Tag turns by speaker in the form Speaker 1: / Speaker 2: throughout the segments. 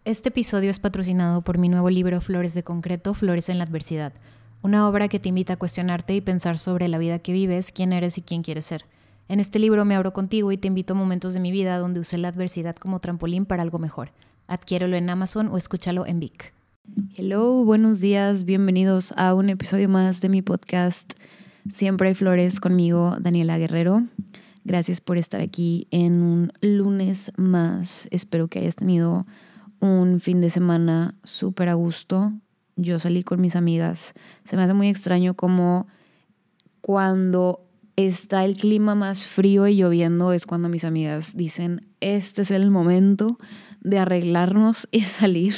Speaker 1: Este episodio es patrocinado por mi nuevo libro Flores de Concreto, Flores en la Adversidad, una obra que te invita a cuestionarte y pensar sobre la vida que vives, quién eres y quién quieres ser. En este libro me abro contigo y te invito a momentos de mi vida donde usé la adversidad como trampolín para algo mejor. Adquiérelo en Amazon o escúchalo en Vic. Hello, buenos días, bienvenidos a un episodio más de mi podcast Siempre hay flores conmigo, Daniela Guerrero. Gracias por estar aquí en un lunes más. Espero que hayas tenido un fin de semana súper a gusto. Yo salí con mis amigas. Se me hace muy extraño como cuando está el clima más frío y lloviendo es cuando mis amigas dicen, este es el momento de arreglarnos y salir.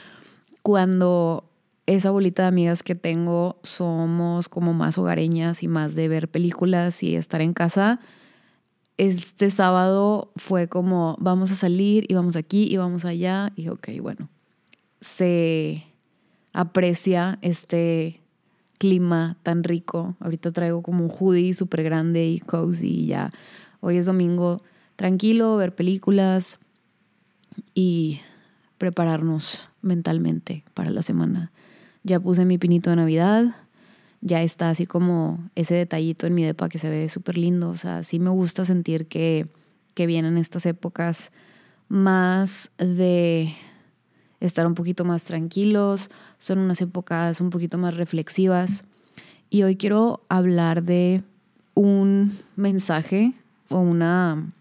Speaker 1: Cuando esa bolita de amigas que tengo somos como más hogareñas y más de ver películas y estar en casa. Este sábado fue como vamos a salir y vamos aquí y vamos allá y ok, bueno, se aprecia este clima tan rico. Ahorita traigo como un hoodie súper grande y cozy y ya. Hoy es domingo, tranquilo, ver películas y prepararnos mentalmente para la semana. Ya puse mi pinito de Navidad. Ya está así como ese detallito en mi depa que se ve súper lindo. O sea, sí me gusta sentir que vienen estas épocas más de estar un poquito más tranquilos. Son unas épocas un poquito más reflexivas. Y hoy quiero hablar de un mensaje o un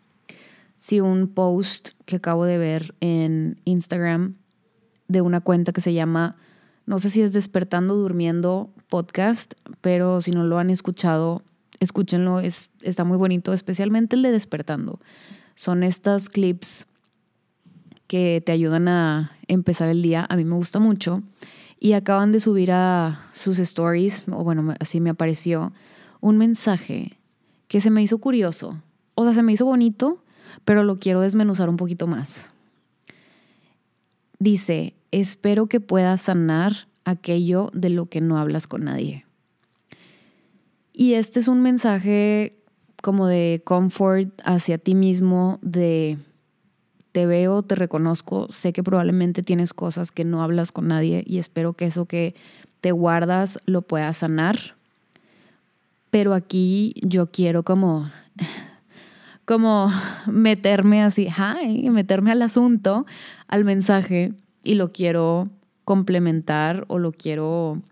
Speaker 1: post que acabo de ver en Instagram de una cuenta que se llama, no sé si es Despertando Durmiendo Podcast, pero si no lo han escuchado, escúchenlo, está muy bonito, especialmente el de Despertando. Son estos clips que te ayudan a empezar el día, a mí me gusta mucho, y acaban de subir a sus stories, o bueno, así me apareció, un mensaje que se me hizo curioso, o sea, se me hizo bonito, pero lo quiero desmenuzar un poquito más. Dice, espero que puedas sanar aquello de lo que no hablas con nadie. Y este es un mensaje como de comfort hacia ti mismo, de te veo, te reconozco, sé que probablemente tienes cosas que no hablas con nadie y espero que eso que te guardas lo puedas sanar. Pero aquí yo quiero como meterme así, meterme al asunto, al mensaje y lo quiero complementar o lo quiero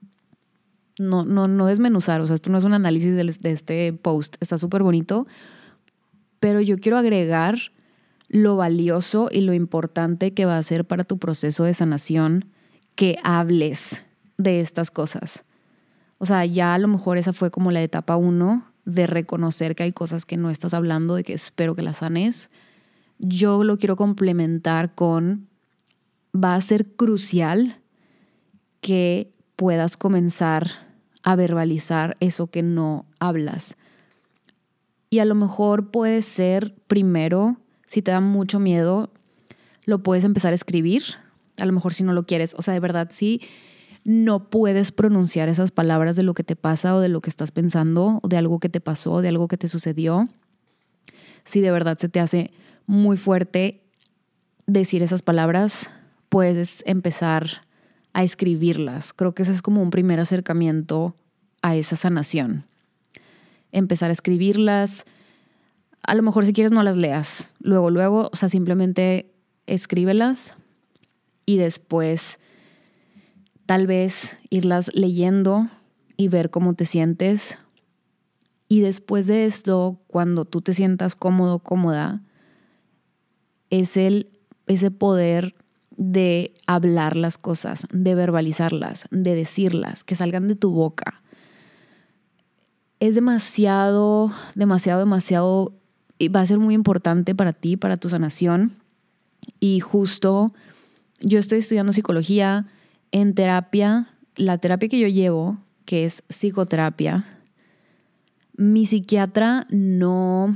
Speaker 1: no desmenuzar. O sea, esto no es un análisis de este post, está súper bonito, pero yo quiero agregar lo valioso y lo importante que va a ser para tu proceso de sanación que hables de estas cosas. O sea, ya a lo mejor esa fue como la etapa 1 de reconocer que hay cosas que no estás hablando, de que espero que las sanes. Yo lo quiero complementar con, va a ser crucial que puedas comenzar a verbalizar eso que no hablas. Y a lo mejor puede ser primero, si te da mucho miedo, lo puedes empezar a escribir. A lo mejor si no lo quieres, o sea, de verdad, sí. No puedes pronunciar esas palabras de lo que te pasa o de lo que estás pensando o de algo que te pasó, de algo que te sucedió. Si de verdad se te hace muy fuerte decir esas palabras, puedes empezar a escribirlas. Creo que ese es como un primer acercamiento a esa sanación. Empezar a escribirlas. A lo mejor si quieres no las leas. Luego, o sea, simplemente escríbelas y después tal vez irlas leyendo y ver cómo te sientes. Y después de esto, cuando tú te sientas cómodo, cómoda, es ese poder de hablar las cosas, de verbalizarlas, de decirlas, que salgan de tu boca. Es demasiado, y va a ser muy importante para ti, para tu sanación. Y justo yo estoy estudiando psicología. En terapia, la terapia que yo llevo, que es psicoterapia, mi psiquiatra no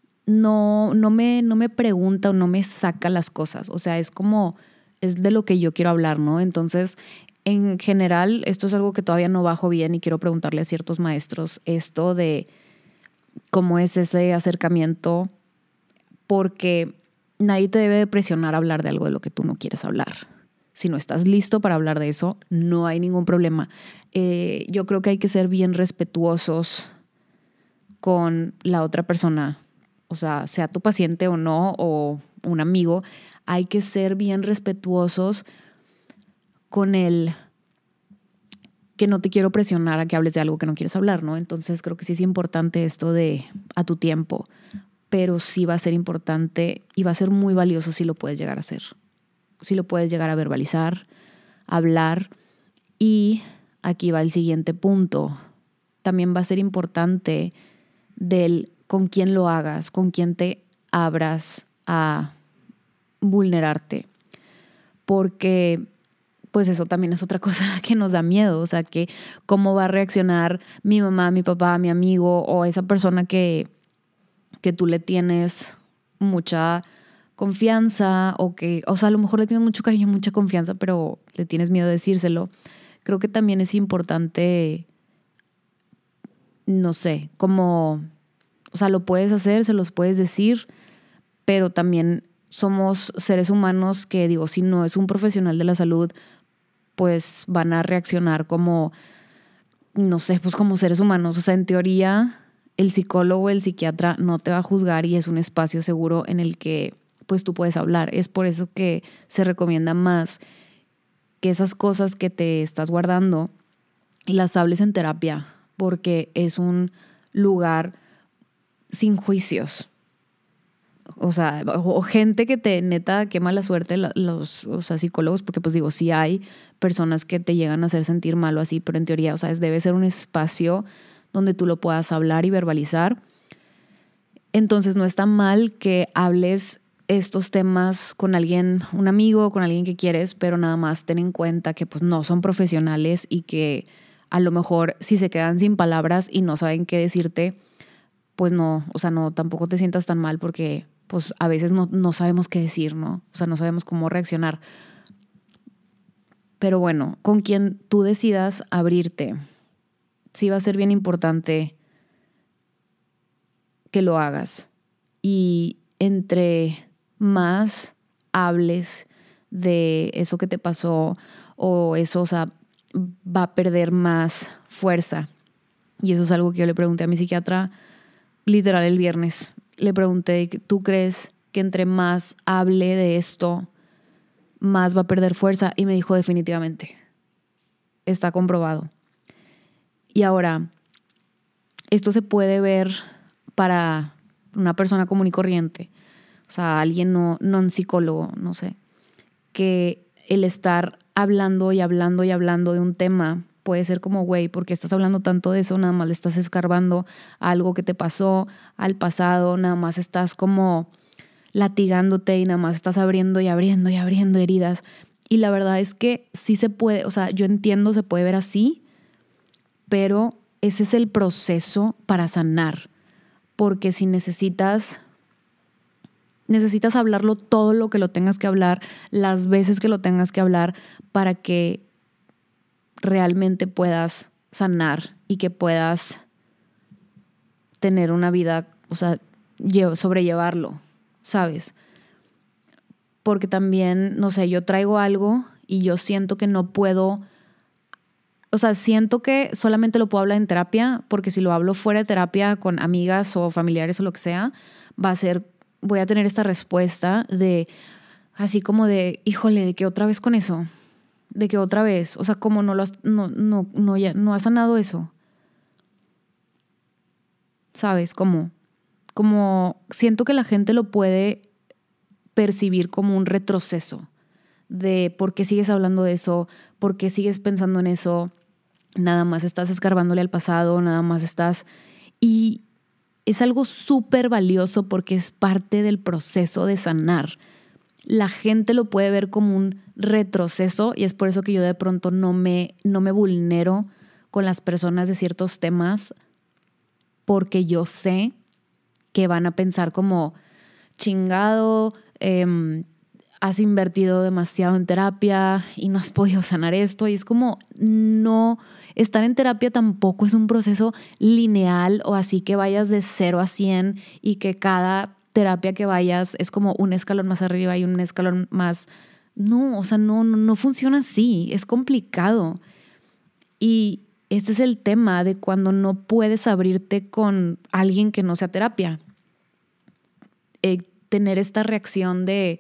Speaker 1: me pregunta o no me saca las cosas. O sea, es de lo que yo quiero hablar, ¿no? Entonces, en general, esto es algo que todavía no bajo bien y quiero preguntarle a ciertos maestros esto de cómo es ese acercamiento, porque
Speaker 2: nadie te debe de presionar a hablar de algo de lo que tú no quieres hablar. Si no estás listo para hablar de eso, no hay ningún problema. Yo creo que hay que ser bien respetuosos con la otra persona. O sea tu paciente o no, o un amigo, hay que ser bien respetuosos con el que no te quiero presionar a que hables de algo que no quieres hablar, ¿no? Entonces creo que sí es importante esto de a tu tiempo, pero sí va a ser importante y va a ser muy valioso si lo puedes llegar a hacer. Si lo puedes llegar a verbalizar, hablar. Y aquí va el siguiente punto. También va a ser importante del con quién lo hagas, con quién te abras a vulnerarte. Porque pues eso también es otra cosa que nos da miedo. O sea, que cómo va a reaccionar mi mamá, mi papá, mi amigo o esa persona que tú le tienes mucha confianza o sea, a lo mejor le tienes mucho cariño, mucha confianza, pero le tienes miedo de decírselo. Creo que también es importante, no sé, como, o sea, lo puedes hacer, se los puedes decir, pero también somos seres humanos que, digo, si no es un profesional de la salud, pues van a reaccionar como, no sé, pues como seres humanos. O sea, en teoría, el psicólogo, el psiquiatra no te va a juzgar y es un espacio seguro en el que pues tú puedes hablar. Es por eso que se recomienda más que esas cosas que te estás guardando las hables en terapia, porque es un lugar sin juicios. O sea, o gente que te neta qué mala suerte los o sea, psicólogos, porque pues digo, sí hay personas que te llegan a hacer sentir mal o así, pero en teoría, o sea, debe ser un espacio donde tú lo puedas hablar y verbalizar. Entonces no está mal que hables estos temas con alguien, un amigo, con alguien que quieres, pero nada más ten en cuenta que pues no son profesionales y que a lo mejor si se quedan sin palabras y no saben qué decirte, pues no, o sea, no, tampoco te sientas tan mal porque pues a veces no sabemos qué decir, ¿no? O sea, no sabemos cómo reaccionar. Pero bueno, con quien tú decidas abrirte, sí va a ser bien importante que lo hagas. Y entre más hables de eso que te pasó o eso, o sea, va a perder más fuerza. Y eso es algo que yo le pregunté a mi psiquiatra literal el viernes. Le pregunté, ¿tú crees que entre más hable de esto, más va a perder fuerza? Y me dijo definitivamente. Está comprobado. Y ahora, esto se puede ver para una persona común y corriente. O sea, alguien no un psicólogo, no sé. Que el estar hablando y hablando y hablando de un tema puede ser como, güey, ¿por qué estás hablando tanto de eso? Nada más le estás escarbando a algo que te pasó, al pasado, nada más estás como latigándote y nada más estás abriendo y abriendo y abriendo heridas. Y la verdad es que sí se puede, o sea, yo entiendo, se puede ver así, pero ese es el proceso para sanar. Porque si necesitas hablarlo todo lo que lo tengas que hablar, las veces que lo tengas que hablar para que realmente puedas sanar y que puedas tener una vida, o sea, sobrellevarlo, ¿sabes? Porque también, no sé, yo traigo algo y yo siento que no puedo, o sea, siento que solamente lo puedo hablar en terapia, porque si lo hablo fuera de terapia con amigas o familiares o lo que sea, voy a tener esta respuesta de, así como de, híjole, ¿de qué otra vez con eso? ¿De qué otra vez? O sea, ¿cómo no ha sanado eso? ¿Sabes? Como siento que la gente lo puede percibir como un retroceso de por qué sigues hablando de eso, por qué sigues pensando en eso, nada más estás escarbándole al pasado, nada más estás... Y es algo súper valioso porque es parte del proceso de sanar. La gente lo puede ver como un retroceso y es por eso que yo de pronto no me vulnero con las personas de ciertos temas, porque yo sé que van a pensar como, chingado, has invertido demasiado en terapia y no has podido sanar esto. Y es como, no, estar en terapia tampoco es un proceso lineal o así que vayas de 0 a 100 y que cada terapia que vayas es como un escalón más arriba y un escalón más... No, o sea, no funciona así, es complicado. Y este es el tema de cuando no puedes abrirte con alguien que no sea terapia. Tener esta reacción de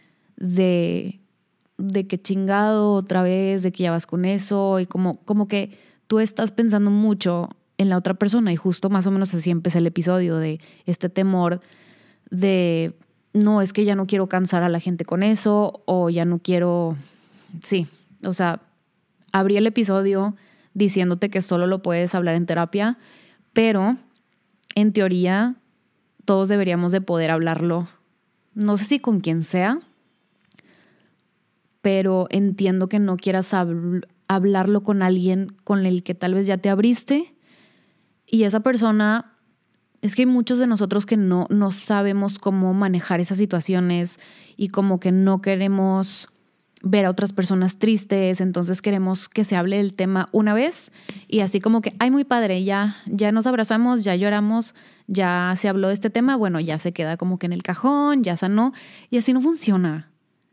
Speaker 2: que chingado otra vez, de que ya vas con eso y como que tú estás pensando mucho en la otra persona y justo más o menos así empecé el episodio de este temor de no, es que ya no quiero cansar a la gente con eso o ya no quiero, sí, o sea, abrí el episodio diciéndote que solo lo puedes hablar en terapia, pero en teoría todos deberíamos de poder hablarlo, no sé si con quien sea, pero entiendo que no quieras hablarlo con alguien con el que tal vez ya te abriste y esa persona, es que hay muchos de nosotros que no sabemos cómo manejar esas situaciones y como que no queremos ver a otras personas tristes, entonces queremos que se hable del tema una vez y así como que, ay, muy padre, ya nos abrazamos, ya lloramos, ya se habló de este tema, bueno, ya se queda como que en el cajón, ya sanó y así no funciona.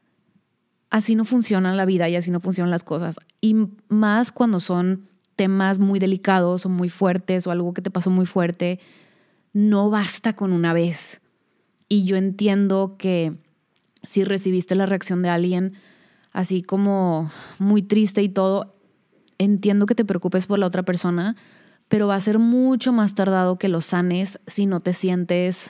Speaker 2: Así no funciona la vida y así no funcionan las cosas. Y más cuando son temas muy delicados o muy fuertes o algo que te pasó muy fuerte, no basta con una vez. Y yo entiendo que si recibiste la reacción de alguien así como muy triste y todo, entiendo que te preocupes por la otra persona, pero va a ser mucho más tardado que lo sanes si no te sientes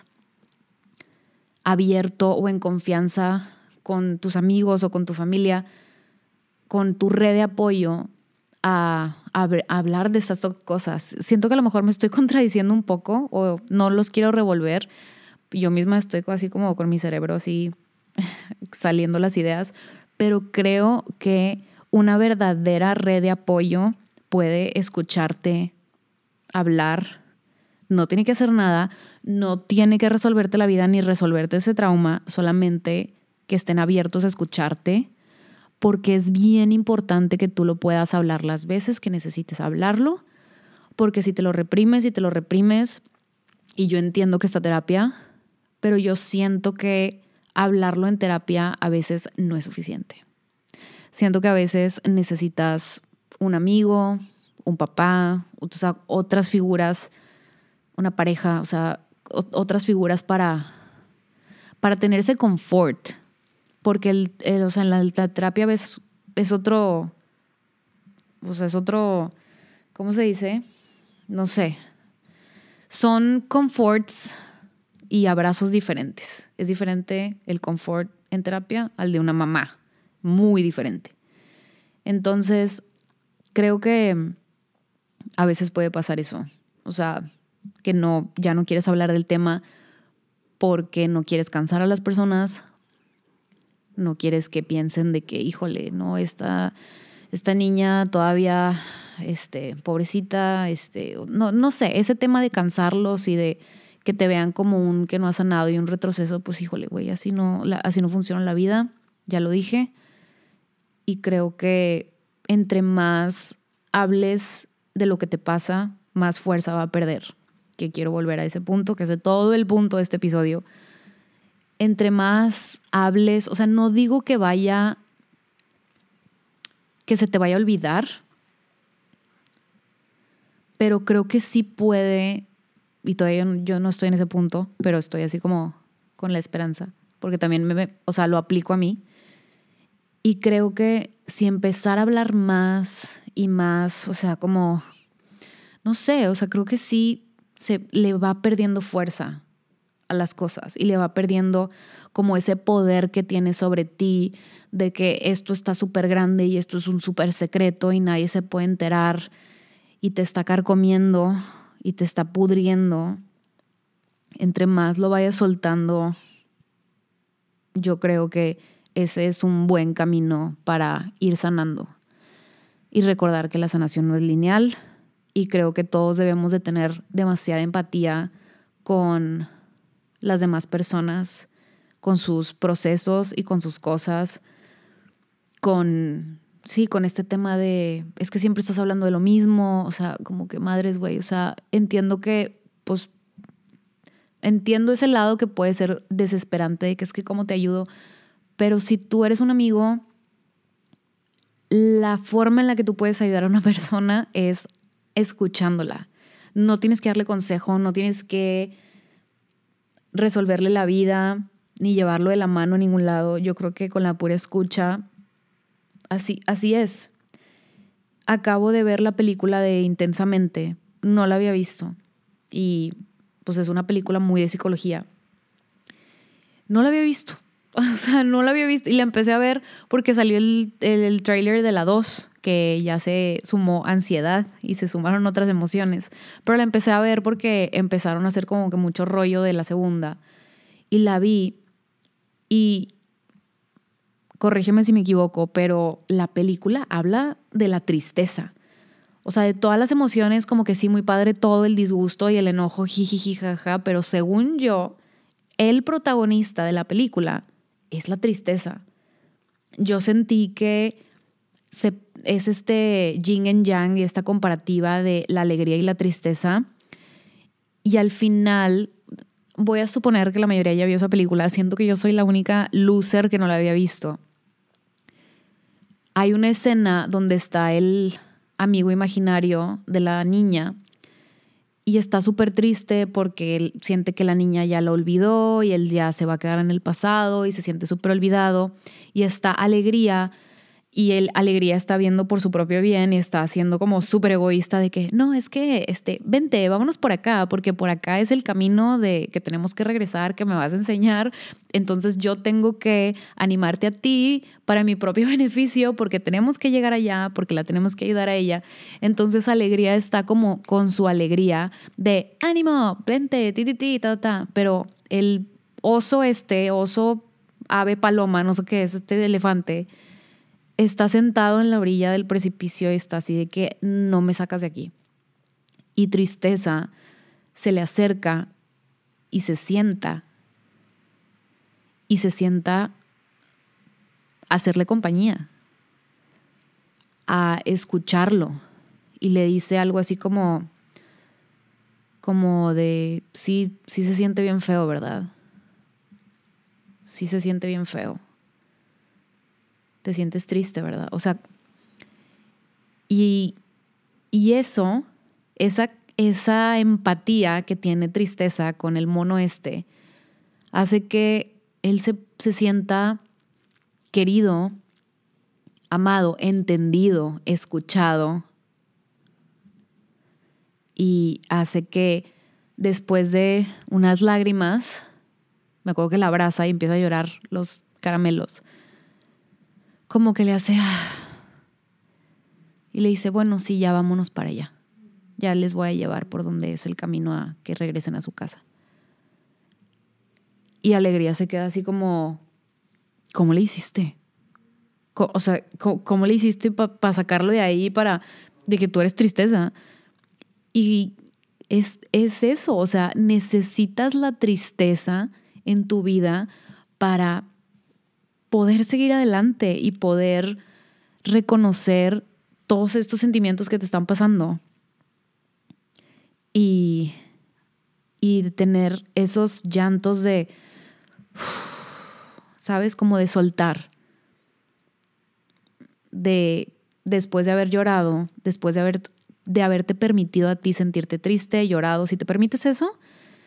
Speaker 2: abierto o en confianza con tus amigos o con tu familia, con tu red de apoyo a hablar de estas cosas. Siento que a lo mejor me estoy contradiciendo un poco o no los quiero revolver. Yo misma estoy así como con mi cerebro así saliendo las ideas, pero creo que una verdadera red de apoyo puede escucharte hablar, no tiene que hacer nada, no tiene que resolverte la vida ni resolverte ese trauma, solamente que estén abiertos a escucharte, porque es bien importante que tú lo puedas hablar las veces que necesites hablarlo, porque si te lo reprimes, y yo entiendo que esta terapia, pero yo siento que hablarlo en terapia a veces no es suficiente. Siento que a veces necesitas un amigo, un papá, o sea, otras figuras, una pareja, o sea, otras figuras para tener ese confort. Porque o sea, en la terapia es otro, o sea, es otro, ¿cómo se dice? No sé. Son comforts y abrazos diferentes. Es diferente el confort en terapia al de una mamá. Muy diferente. Entonces, creo que a veces puede pasar eso. O sea, que ya no quieres hablar del tema porque no quieres cansar a las personas, no quieres que piensen de que, híjole, no, esta niña todavía, pobrecita, no sé, ese tema de cansarlos y de que te vean como un que no ha sanado y un retroceso, pues híjole, güey, así no funciona la vida, ya lo dije. Y creo que entre más hables de lo que te pasa, más fuerza va a perder. Que quiero volver a ese punto, que es de todo el punto de este episodio. Entre más hables, o sea, no digo que se te vaya a olvidar, pero creo que sí puede, y todavía yo no estoy en ese punto, pero estoy así como con la esperanza, porque también o sea, lo aplico a mí. Y creo que si empezar a hablar más y más, o sea, como, no sé, o sea, creo que sí se le va perdiendo fuerza a las cosas y le va perdiendo como ese poder que tiene sobre ti de que esto está súper grande y esto es un súper secreto y nadie se puede enterar y te está carcomiendo y te está pudriendo. Entre más lo vayas soltando, yo creo que ese es un buen camino para ir sanando y recordar que la sanación no es lineal y creo que todos debemos de tener demasiada empatía con las demás personas, con sus procesos y con sus cosas, con este tema de, es que siempre estás hablando de lo mismo, o sea, como que madres, güey, o sea, entiendo que, pues, entiendo ese lado que puede ser desesperante de que es que cómo te ayudo, pero si tú eres un amigo, la forma en la que tú puedes ayudar a una persona es escuchándola. No tienes que darle consejo, no tienes que resolverle la vida ni llevarlo de la mano a ningún lado. Yo creo que con la pura escucha, así es. Acabo de ver la película de Intensamente, no la había visto y pues es una película muy de psicología. No la había visto, o sea, no la había visto y la empecé a ver porque salió el tráiler de la 2, que ya se sumó ansiedad y se sumaron otras emociones, pero la empecé a ver porque empezaron a hacer como que mucho rollo de la segunda y la vi y corrígeme si me equivoco, pero la película habla de la tristeza. O sea, de todas las emociones, como que sí, muy padre todo el disgusto y el enojo, jijiji, jaja, pero según yo, el protagonista de la película es la tristeza. Yo sentí que es este yin and yang y esta comparativa de la alegría y la tristeza. Y al final, voy a suponer que la mayoría ya vio esa película. Siento que yo soy la única loser que no la había visto. Hay una escena donde está el amigo imaginario de la niña y está súper triste porque él siente que la niña ya lo olvidó y él ya se va a quedar en el pasado y se siente súper olvidado. Y está Alegría y Alegría está viendo por su propio bien y está siendo como súper egoísta de que no, es que vente, vámonos por acá porque por acá es el camino de que tenemos que regresar, que me vas a enseñar. Entonces yo tengo que animarte a ti para mi propio beneficio porque tenemos que llegar allá, porque la tenemos que ayudar a ella. Entonces Alegría está como con su alegría de ánimo, vente, ta. Pero el oso ave paloma, no sé qué es, elefante, está sentado en la orilla del precipicio y está así de que no me sacas de aquí. Y Tristeza se le acerca y se sienta a hacerle compañía, a escucharlo y le dice algo así como de sí se siente bien feo, ¿verdad? Sí se siente bien feo. Te sientes triste, ¿verdad? O sea, y esa empatía que tiene Tristeza con el mono hace que él se sienta querido, amado, entendido, escuchado y hace que después de unas lágrimas, me acuerdo que la abraza y empieza a llorar los caramelos, como que le hace y le dice, bueno, sí, ya vámonos para allá. Ya les voy a llevar por donde es el camino a que regresen a su casa. Y Alegría se queda así como, ¿cómo le hiciste? O sea, ¿cómo le hiciste para sacarlo de ahí, de que tú eres Tristeza? Y es eso, o sea, necesitas la tristeza en tu vida para poder seguir adelante y poder reconocer todos estos sentimientos que te están pasando y de tener esos llantos de, ¿sabes? Como de soltar, después de haber llorado, después de haberte permitido a ti sentirte triste, llorado. Si te permites eso,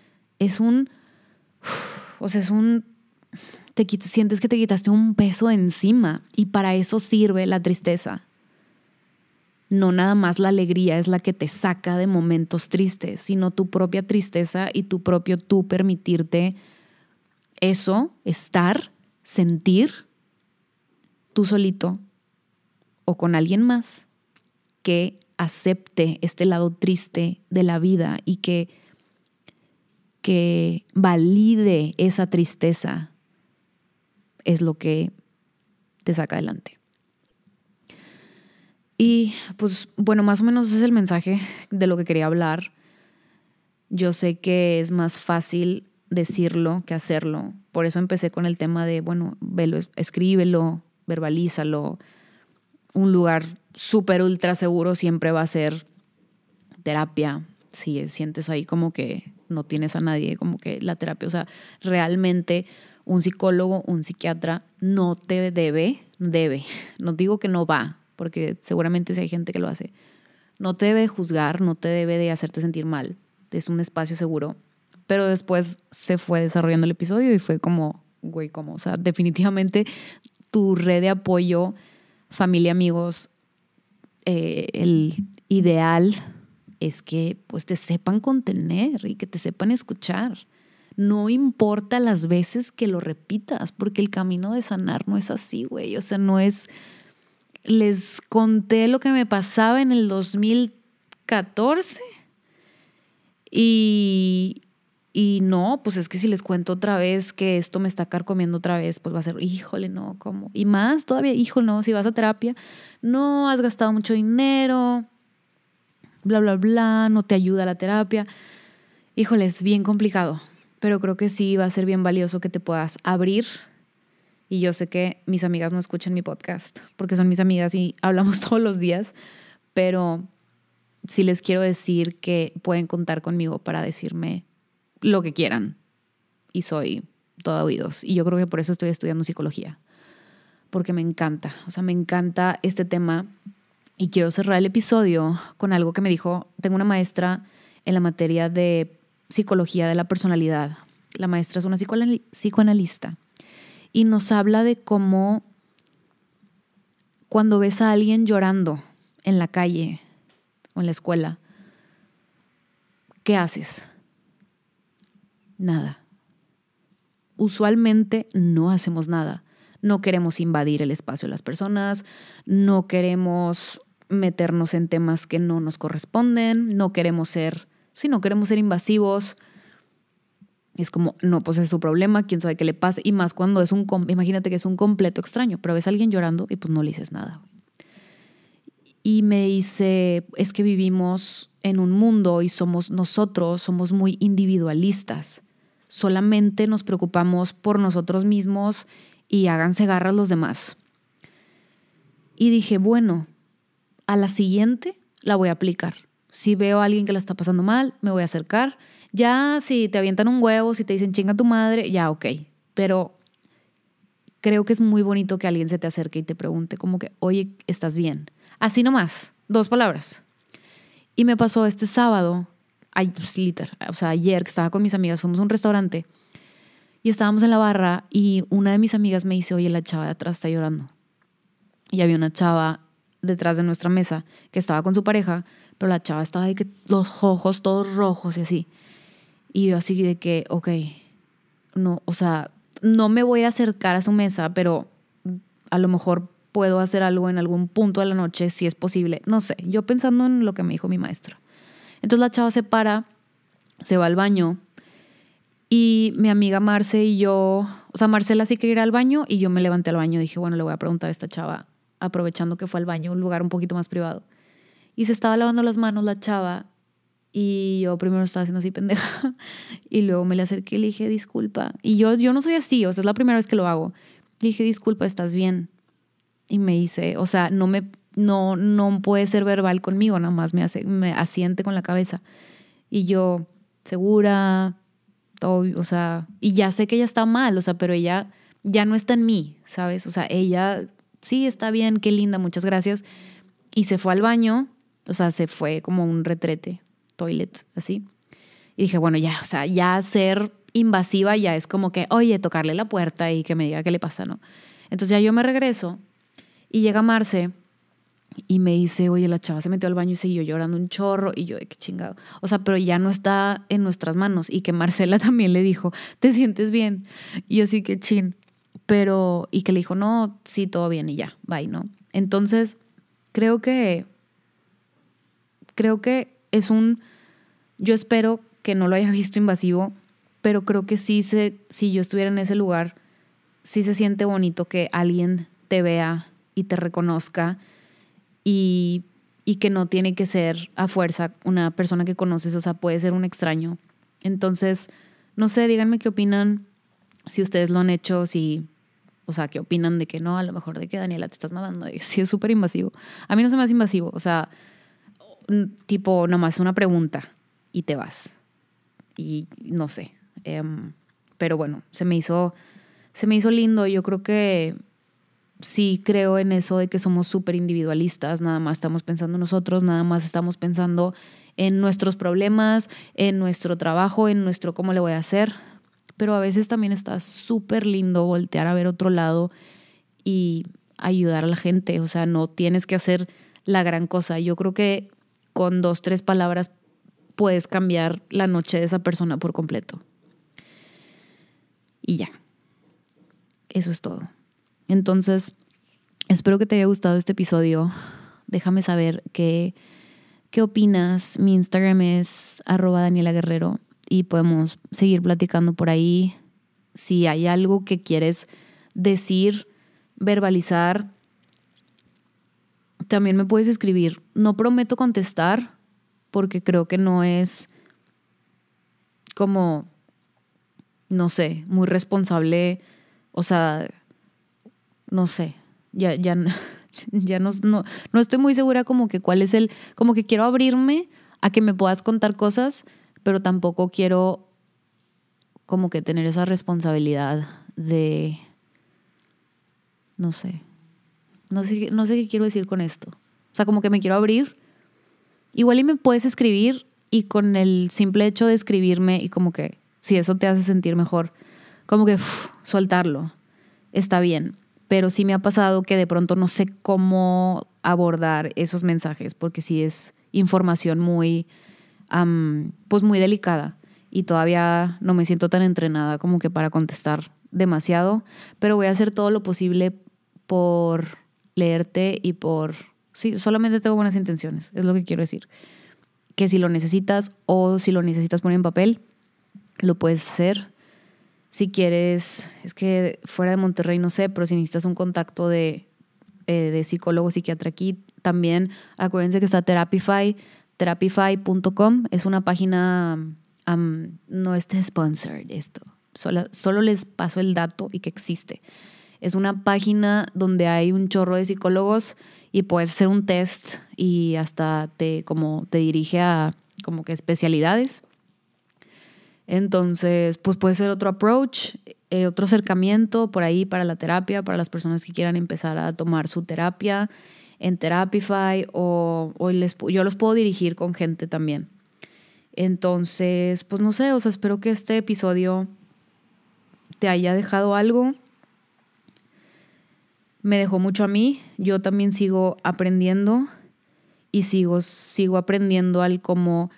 Speaker 2: sientes que te quitaste un peso de encima y para eso sirve la tristeza. No nada más la alegría es la que te saca de momentos tristes, sino tu propia tristeza y tu propio tú permitirte eso, estar, sentir tú solito o con alguien más que acepte este lado triste de la vida y que valide esa tristeza es lo que te saca adelante. Y pues bueno, más o menos ese es el mensaje de lo que quería hablar. Yo sé que es más fácil decirlo que hacerlo. Por eso empecé con el tema de, bueno, velo, escríbelo, verbalízalo. Un lugar súper ultra seguro siempre va a ser terapia, si sientes ahí como que no tienes a nadie, como que la terapia, o sea, realmente un psicólogo, un psiquiatra no te debe, no digo que no va, porque seguramente sí hay gente que lo hace, no te debe juzgar, no te debe de hacerte sentir mal, es un espacio seguro. Pero después se fue desarrollando el episodio y fue como, güey, ¿cómo? O sea, definitivamente tu red de apoyo, familia, amigos, el ideal es que pues te sepan contener y que te sepan escuchar. No importa las veces que lo repitas, porque el camino de sanar no es así, güey. O sea, no es... Les conté lo que me pasaba en el 2014 y no, pues es que si les cuento otra vez que esto me está carcomiendo otra vez, pues va a ser, híjole, no, ¿cómo? Y más todavía, híjole, no, si vas a terapia, no has gastado mucho dinero, bla, bla, bla, no te ayuda la terapia. Híjole, es bien complicado, pero creo que sí va a ser bien valioso que te puedas abrir. Y yo sé que mis amigas no escuchan mi podcast porque son mis amigas y hablamos todos los días, pero sí les quiero decir que pueden contar conmigo para decirme lo que quieran y soy todo oídos. Y yo creo que por eso estoy estudiando psicología, porque me encanta, o sea, me encanta este tema. Y quiero cerrar el episodio con algo que me dijo, tengo una maestra en la materia de psicología de la personalidad. La maestra es una psicoanalista y nos habla de cómo cuando ves a alguien llorando en la calle o en la escuela, ¿qué haces? Nada. Usualmente no hacemos nada. No queremos invadir el espacio de las personas, no queremos meternos en temas que no nos corresponden, no queremos ser invasivos. Es como, no, pues es su problema, quién sabe qué le pasa. Y más cuando imagínate que es un completo extraño, pero ves a alguien llorando y pues no le dices nada. Y me dice, es que vivimos en un mundo y nosotros somos muy individualistas. Solamente nos preocupamos por nosotros mismos y háganse garras los demás. Y dije, bueno, a la siguiente la voy a aplicar. Si veo a alguien que la está pasando mal, me voy a acercar. Ya si te avientan un huevo, si te dicen chinga tu madre, ya ok. Pero creo que es muy bonito que alguien se te acerque y te pregunte como que, oye, ¿estás bien? Así nomás, 2 palabras. Y me pasó este sábado, ayer que estaba con mis amigas, fuimos a un restaurante y estábamos en la barra y una de mis amigas me dice, oye, la chava de atrás está llorando. Y había una chava detrás de nuestra mesa que estaba con su pareja, pero la chava estaba de que los ojos todos rojos y así. Y yo así de que, ok, no, o sea, no me voy a acercar a su mesa, pero a lo mejor puedo hacer algo en algún punto de la noche, si es posible. No sé, yo pensando en lo que me dijo mi maestra. Entonces la chava se para, se va al baño y mi amiga Marce y yo, o sea, Marcela sí quería ir al baño y yo me levanté al baño y dije, bueno, le voy a preguntar a esta chava, aprovechando que fue al baño, un lugar un poquito más privado. Y se estaba lavando las manos la chava y yo primero estaba haciendo así pendeja y luego me le acerqué y le dije, disculpa. Y yo no soy así, o sea, es la primera vez que lo hago. Le dije, disculpa, ¿estás bien? Y me dice, o sea, no puede ser verbal conmigo, nada más me asiente con la cabeza. Y yo, segura, todo, o sea, y ya sé que ella está mal, o sea, pero ella ya no está en mí, ¿sabes? O sea, ella sí está bien, qué linda, muchas gracias. Y se fue al baño, o sea, se fue como un retrete, toilet, así. Y dije, bueno, ya, o sea, ya ser invasiva ya es como que, oye, tocarle la puerta y que me diga qué le pasa, ¿no? Entonces ya yo me regreso y llega Marce y me dice, oye, la chava se metió al baño y siguió llorando un chorro. Y yo, qué chingado. O sea, pero ya no está en nuestras manos. Y que Marcela también le dijo, ¿te sientes bien? Y yo sí que chin. Pero, y que le dijo, no, sí, todo bien y ya, bye, ¿no? Entonces, creo que yo espero que no lo haya visto invasivo, pero creo que si yo estuviera en ese lugar, sí se siente bonito que alguien te vea y te reconozca y que no tiene que ser a fuerza una persona que conoces, o sea, puede ser un extraño. Entonces, no sé, díganme qué opinan, si ustedes lo han hecho, o sea, qué opinan de que no, a lo mejor de que Daniela te estás mamando, sí es súper invasivo. A mí no se me hace invasivo, o sea, tipo, nomás una pregunta. y te vas. Y no sé. Pero bueno, se me hizo lindo. Yo creo que sí creo en eso de que somos súper individualistas. Nada más estamos pensando en nosotros, nada más estamos pensando en nuestros problemas, en nuestro trabajo, en nuestro cómo le voy a hacer. Pero a veces también está súper lindo voltear a ver otro lado y ayudar a la gente. O sea, no tienes que hacer la gran cosa. Yo creo que con 2, 3 palabras puedes cambiar la noche de esa persona por completo. Y ya. Eso es todo. Entonces, espero que te haya gustado este episodio. Déjame saber qué opinas. Mi Instagram es @DanielaGuerrero y podemos seguir platicando por ahí. Si hay algo que quieres decir, verbalizar, también me puedes escribir. No prometo contestar porque creo que no es como, no sé, muy responsable. O sea, no sé, ya no estoy muy segura como que cuál es como que quiero abrirme a que me puedas contar cosas, pero tampoco quiero como que tener esa responsabilidad de, no sé qué quiero decir con esto. O sea, como que me quiero abrir. Igual y me puedes escribir y con el simple hecho de escribirme y como que si eso te hace sentir mejor, como que soltarlo, está bien. Pero sí me ha pasado que de pronto no sé cómo abordar esos mensajes porque sí es información muy, pues muy delicada y todavía no me siento tan entrenada como que para contestar demasiado, pero voy a hacer todo lo posible por leerte y sí, solamente tengo buenas intenciones, es lo que quiero decir. Que si lo necesitas o si lo necesitas poner en papel, lo puedes hacer. Si quieres, es que fuera de Monterrey no sé, pero si necesitas un contacto de psicólogo, psiquiatra aquí, también acuérdense que está Therapify, therapify.com. Es una página, no está sponsored esto, solo les paso el dato y que existe. Es una página donde hay un chorro de psicólogos y puedes hacer un test y hasta te dirige a como que especialidades. Entonces, pues puede ser otro approach, otro acercamiento por ahí para la terapia, para las personas que quieran empezar a tomar su terapia en Therapify o yo los puedo dirigir con gente también. Entonces, pues no sé, o sea, espero que este episodio te haya dejado algo. Me dejó mucho a mí. Yo también sigo aprendiendo y sigo aprendiendo al cómo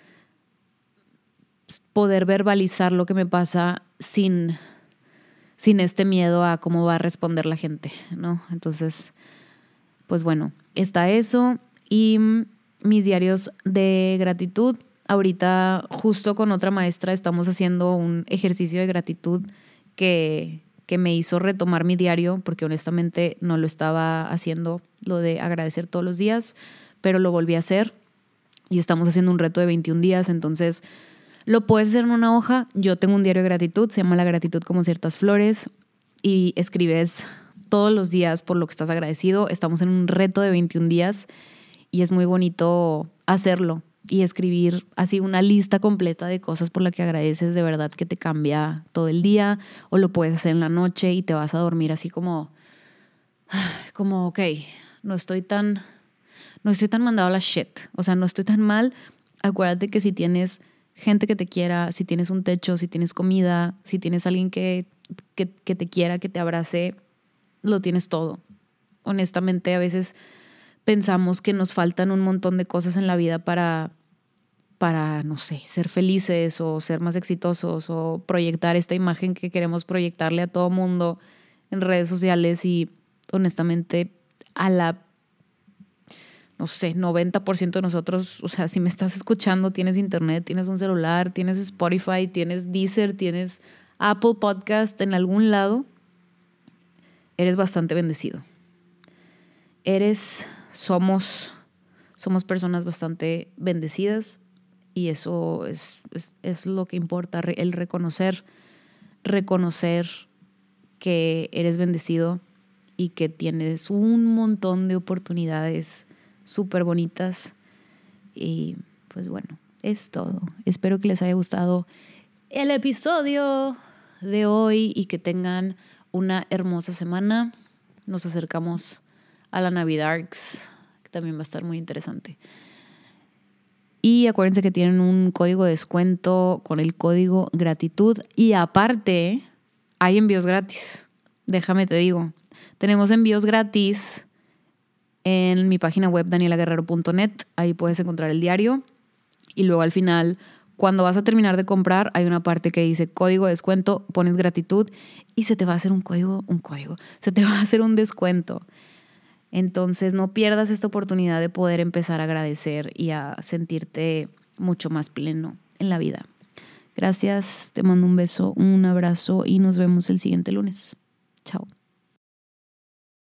Speaker 2: poder verbalizar lo que me pasa sin este miedo a cómo va a responder la gente, ¿no? Entonces, pues bueno, está eso y mis diarios de gratitud. Ahorita justo con otra maestra estamos haciendo un ejercicio de gratitud que me hizo retomar mi diario porque honestamente no lo estaba haciendo, lo de agradecer todos los días, pero lo volví a hacer y estamos haciendo un reto de 21 días, entonces lo puedes hacer en una hoja. Yo tengo un diario de gratitud, se llama La gratitud como ciertas flores y escribes todos los días por lo que estás agradecido. Estamos en un reto de 21 días y es muy bonito hacerlo y escribir así una lista completa de cosas por las que agradeces de verdad que te cambia todo el día, o lo puedes hacer en la noche y te vas a dormir así como ok, no estoy tan mandado a la shit, o sea, no estoy tan mal. Acuérdate que si tienes gente que te quiera, si tienes un techo, si tienes comida, si tienes alguien que te quiera, que te abrace, lo tienes todo. Honestamente, a veces pensamos que nos faltan un montón de cosas en la vida para, no sé, ser felices o ser más exitosos o proyectar esta imagen que queremos proyectarle a todo mundo en redes sociales y honestamente no sé, 90% de nosotros, o sea, si me estás escuchando, tienes internet, tienes un celular, tienes Spotify, tienes Deezer, tienes Apple Podcast en algún lado, eres bastante bendecido. Somos personas bastante bendecidas y eso es lo que importa, el reconocer que eres bendecido y que tienes un montón de oportunidades súper bonitas. Y pues bueno, es todo. Espero que les haya gustado el episodio de hoy y que tengan una hermosa semana. Nos acercamos a la Navidad, que también va a estar muy interesante. Y acuérdense que tienen un código de descuento con el código gratitud. Y aparte, hay envíos gratis. Déjame te digo. Tenemos envíos gratis en mi página web danielaguerrero.net. Ahí puedes encontrar el diario. Y luego al final, cuando vas a terminar de comprar, hay una parte que dice código de descuento, pones gratitud y se te va a hacer un código. Se te va a hacer un descuento. Entonces no pierdas esta oportunidad de poder empezar a agradecer y a sentirte mucho más pleno en la vida. Gracias, te mando un beso, un abrazo y nos vemos el siguiente lunes. Chao.